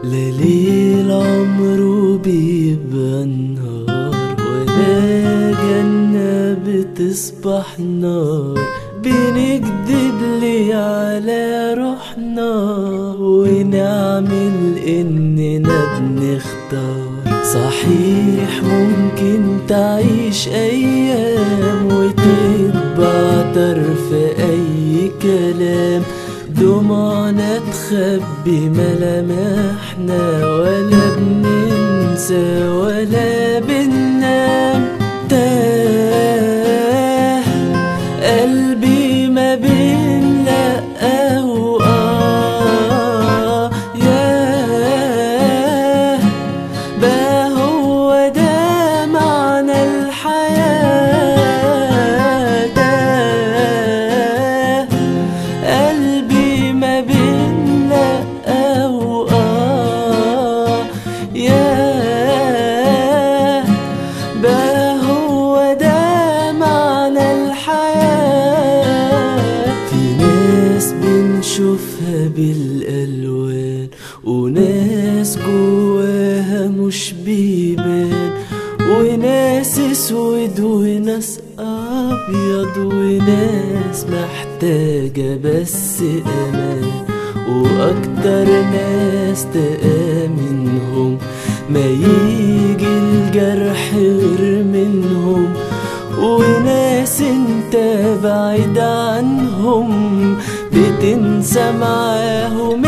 ليل عمره بيبقى نهار، ولا جنة بتصبح نار. بنكدب ليه على روحنا ونعمل إننا بنختار؟ صحيح ممكن تعيش أيام وتتبع طرف أي كلام، دموعنا تخبي ملامحنا، ولا بننسى ولا بننام. تاه قلبي ما بين لأ وآه، ياه بقى هو ده معنى الحياة. تاه قلبي ما بين لأ وآه، ياه بقى هو ده معنى الحياة. في ناس بنشوفها بالألوان، وناس جواها مش بيبان، وناس اسود وناس ابيض، وناس محتاجة بس امان. واكتر ناس تآمنهم ما يجي الجرح غير منهم، وناس انت بعيد عنهم بتنسى معاهم